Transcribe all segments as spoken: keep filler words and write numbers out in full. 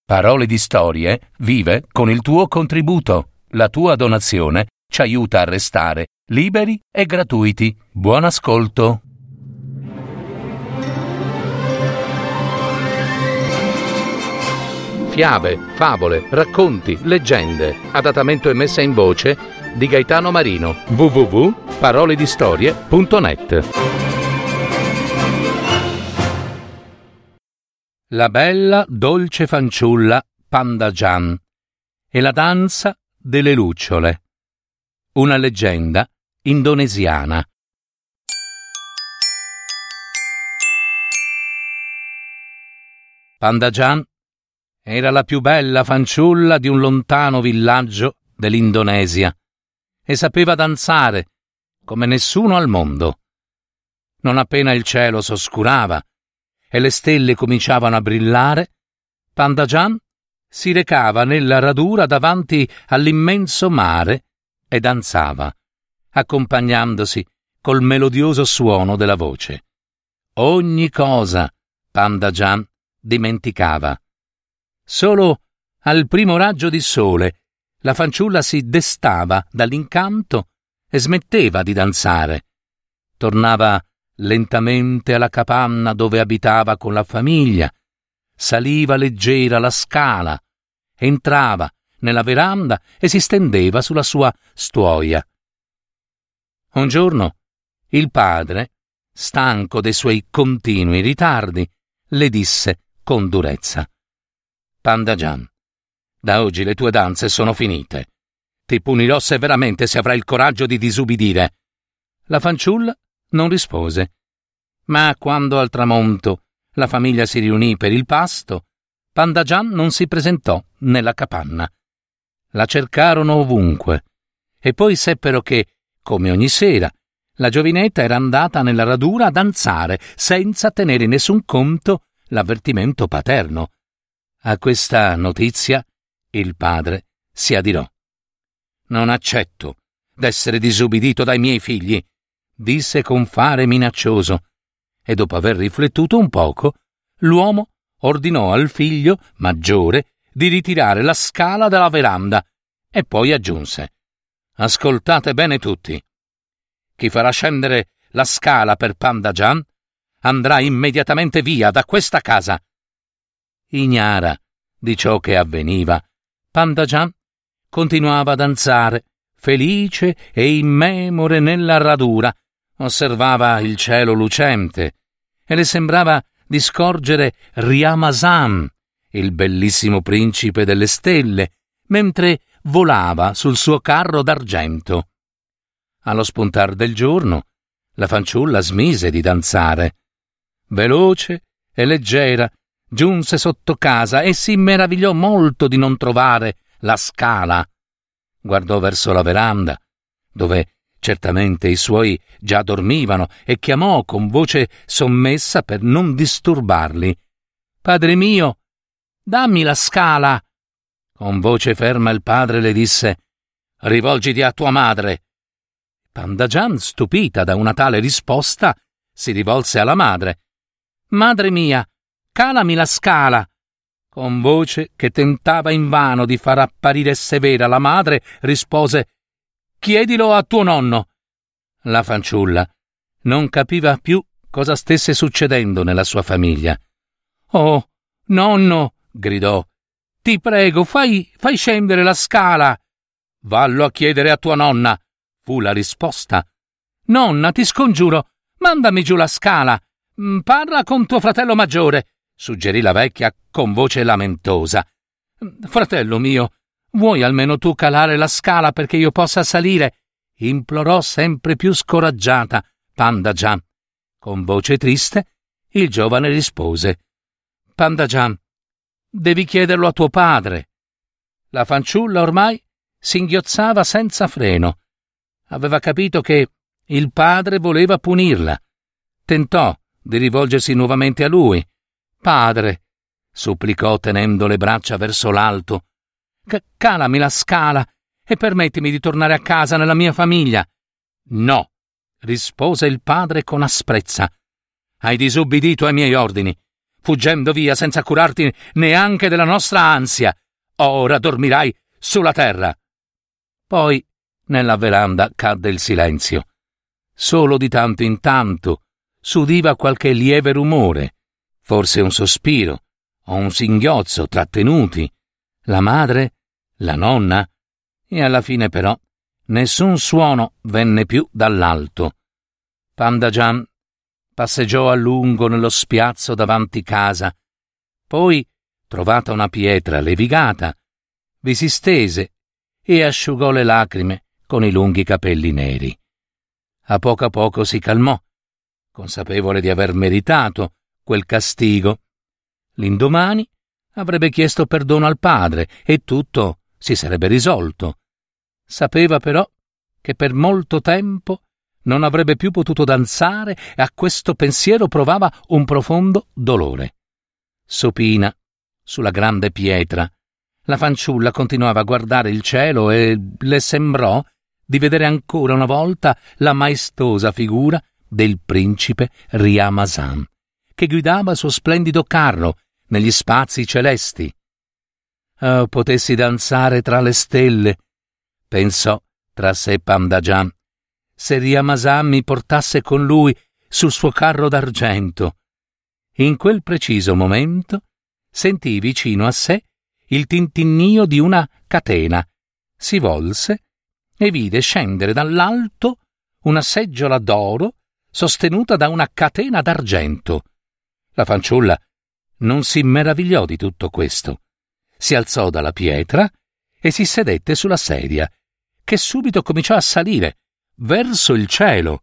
Parole di Storie vive con il tuo contributo. La tua donazione ci aiuta a restare liberi e gratuiti. Buon ascolto. Fiabe, favole, racconti, leggende. Adattamento e messa in voce di Gaetano Marino. w w w punto parole di storie punto net. La bella, dolce fanciulla Pandajan e la danza delle lucciole. Una leggenda indonesiana. Pandajan era la più bella fanciulla di un lontano villaggio dell'Indonesia e sapeva danzare come nessuno al mondo. Non appena il cielo s'oscurava e le stelle cominciavano a brillare, Pandajan si recava nella radura davanti all'immenso mare e danzava, accompagnandosi col melodioso suono della voce. Ogni cosa Pandajan dimenticava. Solo al primo raggio di sole la fanciulla si destava dall'incanto e smetteva di danzare. Tornava lentamente alla capanna dove abitava con la famiglia, saliva leggera la scala, entrava nella veranda e si stendeva sulla sua stuoia. Un giorno il padre, stanco dei suoi continui ritardi, le disse con durezza: «Pandajan, da oggi le tue danze sono finite. Ti punirò severamente se avrai il coraggio di disubbidire». La fanciulla non rispose, ma quando al tramonto la famiglia si riunì per il pasto, Pandajan non si presentò nella capanna. La cercarono ovunque e poi seppero che, come ogni sera, la giovinetta era andata nella radura a danzare senza tenere in nessun conto l'avvertimento paterno. A questa notizia il padre si adirò. «Non accetto d'essere disubbidito dai miei figli», disse con fare minaccioso, e dopo aver riflettuto un poco, l'uomo ordinò al figlio maggiore di ritirare la scala dalla veranda e poi aggiunse: «Ascoltate bene tutti. Chi farà scendere la scala per Pandajan andrà immediatamente via da questa casa». Ignara di ciò che avveniva, Pandajan continuava a danzare, felice e immemore nella radura, osservava il cielo lucente e le sembrava di scorgere Riyamazam, il bellissimo principe delle stelle, mentre volava sul suo carro d'argento. Allo spuntar del giorno, la fanciulla smise di danzare. Veloce e leggera giunse sotto casa e si meravigliò molto di non trovare la scala. Guardò verso la veranda, dove certamente i suoi già dormivano, e chiamò con voce sommessa per non disturbarli: «Padre mio, dammi la scala!» Con voce ferma il padre le disse: «Rivolgiti a tua madre». Pandajan, stupita da una tale risposta, si rivolse alla madre: «Madre mia, calami la scala». Con voce che tentava invano di far apparire severa, la madre rispose: «Chiedilo a tuo nonno». La fanciulla non capiva più cosa stesse succedendo nella sua famiglia. «Oh, nonno», gridò, «ti prego, fai, fai scendere la scala». «Vallo a chiedere a tua nonna», fu la risposta. «Nonna, ti scongiuro, mandami giù la scala. Parla con tuo fratello maggiore», suggerì la vecchia con voce lamentosa. «Fratello mio, vuoi almeno tu calare la scala perché io possa salire?» implorò sempre più scoraggiata Pandajan. Con voce triste il giovane rispose: «Pandajan, devi chiederlo a tuo padre». La fanciulla ormai singhiozzava senza freno. Aveva capito che il padre voleva punirla. Tentò di rivolgersi nuovamente a lui. «Padre», supplicò tenendo le braccia verso l'alto, C- «calami la scala e permettimi di tornare a casa nella mia famiglia». «No», rispose il padre con asprezza. «Hai disubbidito ai miei ordini. fuggendo via senza curarti neanche della nostra ansia. Ora dormirai sulla terra. Poi nella veranda cadde il silenzio. Solo di tanto in tanto s'udiva qualche lieve rumore, forse un sospiro o un singhiozzo trattenuti. La madre, la nonna, e alla fine però nessun suono venne più dall'alto. Pandagian passeggiò a lungo nello spiazzo davanti casa, poi, trovata una pietra levigata, vi si stese e asciugò le lacrime con i lunghi capelli neri. A poco a poco si calmò, consapevole di aver meritato quel castigo. L'indomani avrebbe chiesto perdono al padre e tutto si sarebbe risolto. Sapeva però che per molto tempo non avrebbe più potuto danzare e a questo pensiero provava un profondo dolore. Sopina sulla grande pietra, la fanciulla continuava a guardare il cielo e le sembrò di vedere ancora una volta la maestosa figura del principe Riyamazan, che guidava il suo splendido carro negli spazi celesti. Oh, potessi danzare tra le stelle, pensò tra sé Pandagian, se Riyamazan mi portasse con lui sul suo carro d'argento. In quel preciso momento sentì vicino a sé il tintinnio di una catena. Si volse e vide scendere dall'alto una seggiola d'oro sostenuta da una catena d'argento. La fanciulla non si meravigliò di tutto questo. Si alzò dalla pietra e si sedette sulla sedia, che subito cominciò a salire verso il cielo.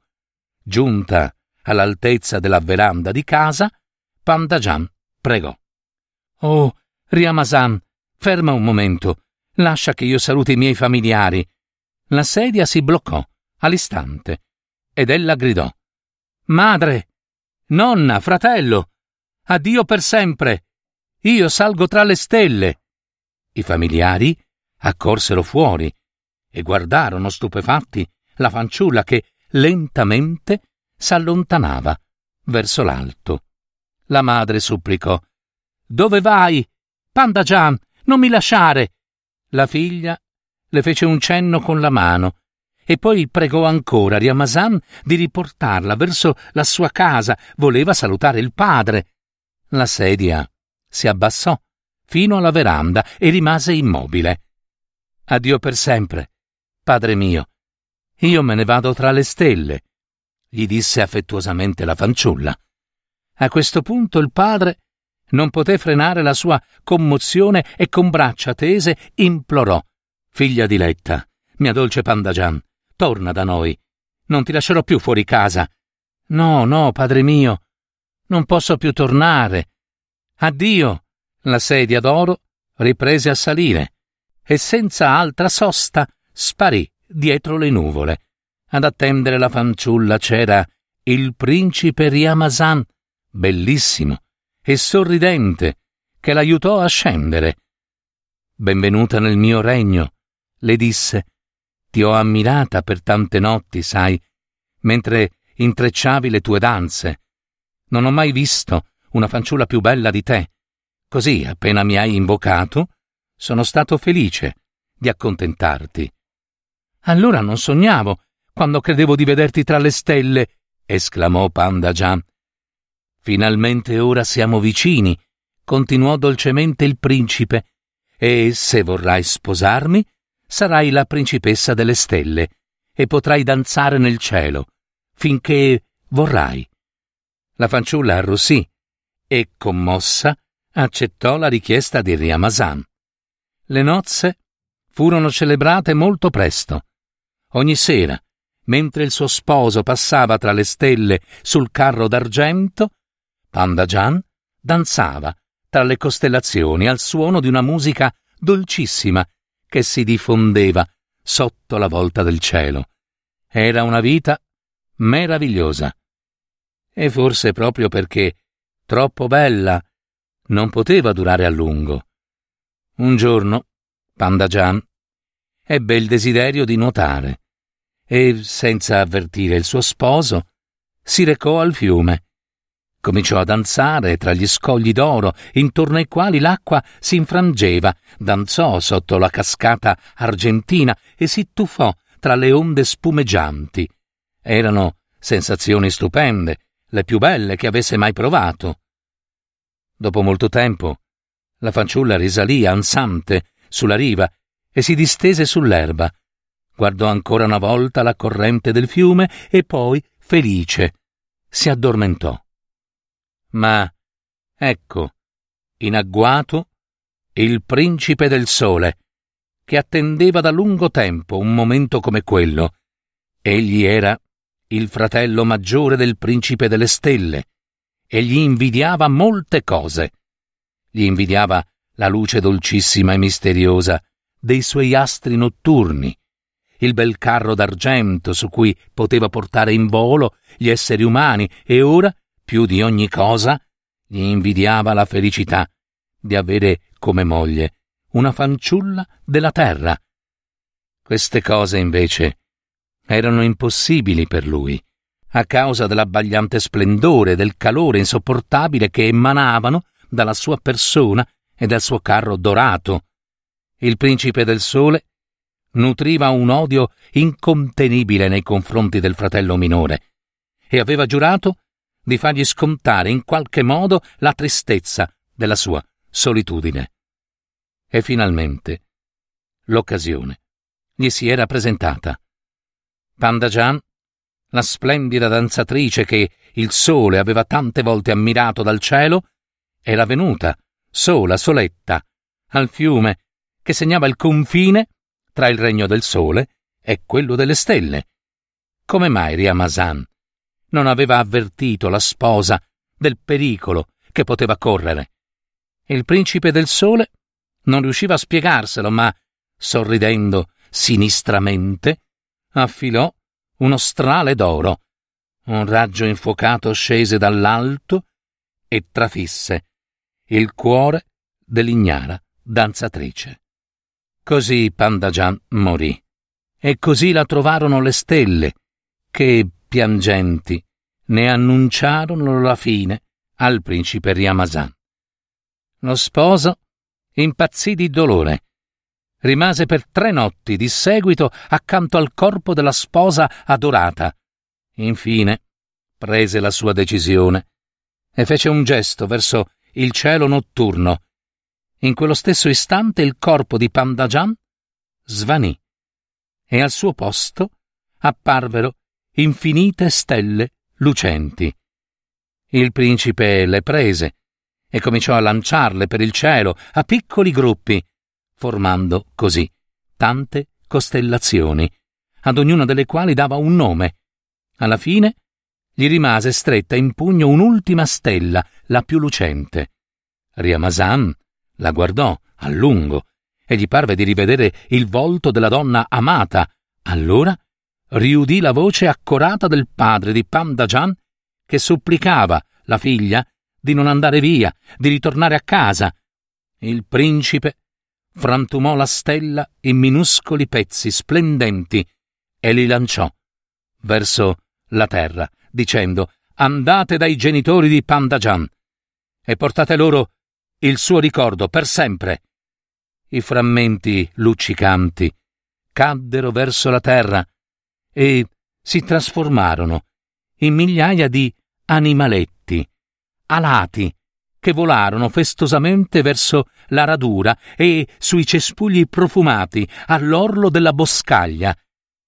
Giunta all'altezza della veranda di casa, Pandagian pregò: «Oh, Riyamazan, ferma un momento, lascia che io saluti i miei familiari». La sedia si bloccò all'istante ed ella gridò: «Madre, nonna, fratello, addio per sempre, io salgo tra le stelle». I familiari accorsero fuori e guardarono stupefatti la fanciulla che lentamente s'allontanava verso l'alto. La madre supplicò: «Dove vai? Pandagian, non mi lasciare!» La figlia le fece un cenno con la mano e poi pregò ancora Riyamazan di riportarla verso la sua casa, voleva salutare il padre. La sedia si abbassò fino alla veranda e rimase immobile. «Addio per sempre, padre mio, io me ne vado tra le stelle», gli disse affettuosamente la fanciulla. A questo punto il padre non poté frenare la sua commozione e con braccia tese implorò: «Figlia diletta, mia dolce Pandagian, torna da noi. Non ti lascerò più fuori casa». «No, no, padre mio, non posso più tornare». «Addio». La sedia d'oro riprese a salire e senza altra sosta sparì dietro le nuvole. Ad attendere la fanciulla c'era il principe Riyamazan, bellissimo e sorridente, che l'aiutò a scendere. «Benvenuta nel mio regno», le disse. «Ti ho ammirata per tante notti, sai, mentre intrecciavi le tue danze. Non ho mai visto una fanciulla più bella di te. Così, appena mi hai invocato, sono stato felice di accontentarti». «Allora non sognavo quando credevo di vederti tra le stelle», esclamò Pandagian. «Finalmente ora siamo vicini», continuò dolcemente il principe, «e se vorrai sposarmi, sarai la principessa delle stelle e potrai danzare nel cielo finché vorrai». La fanciulla arrossì e, commossa, accettò la richiesta di Riyamazan. Le nozze furono celebrate molto presto. Ogni sera, mentre il suo sposo passava tra le stelle sul carro d'argento, Pandagian danzava tra le costellazioni al suono di una musica dolcissima che si diffondeva sotto la volta del cielo. Era una vita meravigliosa. E forse proprio perché troppo bella non poteva durare a lungo. Un giorno Pandagian ebbe il desiderio di nuotare e, senza avvertire il suo sposo, si recò al fiume. Cominciò a danzare tra gli scogli d'oro, intorno ai quali l'acqua si infrangeva, danzò sotto la cascata argentina e si tuffò tra le onde spumeggianti. Erano sensazioni stupende, le più belle che avesse mai provato. Dopo molto tempo, la fanciulla risalì ansante sulla riva e si distese sull'erba. Guardò ancora una volta la corrente del fiume e poi, felice, si addormentò. Ma ecco, in agguato, il principe del sole, che attendeva da lungo tempo un momento come quello. Egli era il fratello maggiore del principe delle stelle e gli invidiava molte cose. Gli invidiava la luce dolcissima e misteriosa dei suoi astri notturni, il bel carro d'argento su cui poteva portare in volo gli esseri umani e ora, più di ogni cosa, gli invidiava la felicità di avere come moglie una fanciulla della terra. Queste cose, invece, erano impossibili per lui, a causa dell'abbagliante splendore e del calore insopportabile che emanavano dalla sua persona e dal suo carro dorato. Il principe del sole nutriva un odio incontenibile nei confronti del fratello minore e aveva giurato di fargli scontare in qualche modo la tristezza della sua solitudine. E finalmente l'occasione gli si era presentata. Pandajan, la splendida danzatrice che il sole aveva tante volte ammirato dal cielo, era venuta, sola, soletta, al fiume che segnava il confine tra il regno del sole e quello delle stelle. Come mai Riamazan non aveva avvertito la sposa del pericolo che poteva correre? Il principe del sole non riusciva a spiegarselo, ma, sorridendo sinistramente, affilò uno strale d'oro. Un raggio infuocato scese dall'alto e trafisse il cuore dell'ignara danzatrice. Così Pandajan morì, e così la trovarono le stelle, che, piangenti, ne annunciarono la fine al principe Riamazan. Lo sposo impazzì di dolore. Rimase per tre notti di seguito accanto al corpo della sposa adorata. Infine prese la sua decisione e fece un gesto verso il cielo notturno. In quello stesso istante il corpo di Pandajan svanì e al suo posto apparvero infinite stelle lucenti. Il principe le prese e cominciò a lanciarle per il cielo a piccoli gruppi, formando così tante costellazioni, ad ognuna delle quali dava un nome. Alla fine gli rimase stretta in pugno un'ultima stella, la più lucente. Riamazan la guardò a lungo e gli parve di rivedere il volto della donna amata. Allora riudì la voce accorata del padre di Pandajan che supplicava la figlia di non andare via, di ritornare a casa. Il principe frantumò la stella in minuscoli pezzi splendenti e li lanciò verso la terra, dicendo: «Andate dai genitori di Pandajan e portate loro il suo ricordo per sempre». I frammenti luccicanti caddero verso la terra e si trasformarono in migliaia di animaletti alati che volarono festosamente verso la radura e sui cespugli profumati all'orlo della boscaglia.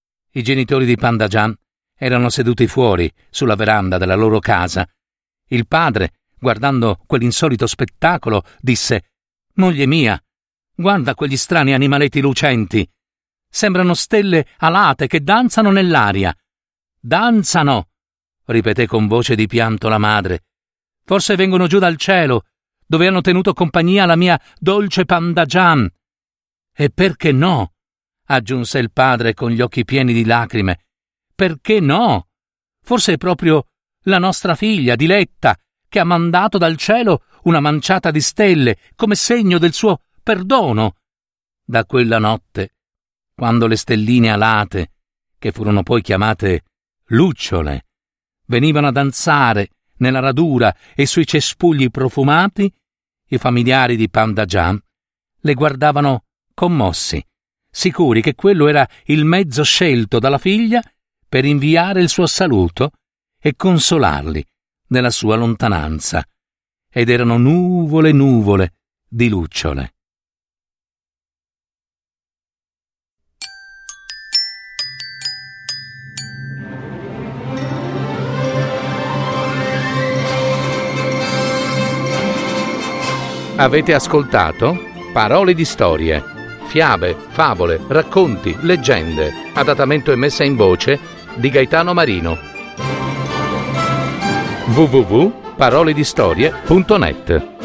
I genitori di Pandajan erano seduti fuori sulla veranda della loro casa. Il padre, guardando quell'insolito spettacolo, disse: «Moglie mia, guarda quegli strani animaletti lucenti. Sembrano stelle alate che danzano nell'aria». «Danzano!» ripeté con voce di pianto la madre. «Forse vengono giù dal cielo, dove hanno tenuto compagnia alla mia dolce Pandajan». «E perché no?» aggiunse il padre con gli occhi pieni di lacrime. «Perché no? Forse è proprio la nostra figlia, Diletta, che ha mandato dal cielo una manciata di stelle come segno del suo perdono». Da quella notte, quando le stelline alate, che furono poi chiamate lucciole, venivano a danzare nella radura e sui cespugli profumati, i familiari di Pandagian le guardavano commossi, sicuri che quello era il mezzo scelto dalla figlia per inviare il suo saluto e consolarli nella sua lontananza, ed erano nuvole nuvole di lucciole. Avete ascoltato Parole di storie, fiabe, favole, racconti, leggende, adattamento e messa in voce di Gaetano Marino. w w w punto paroledistorie punto net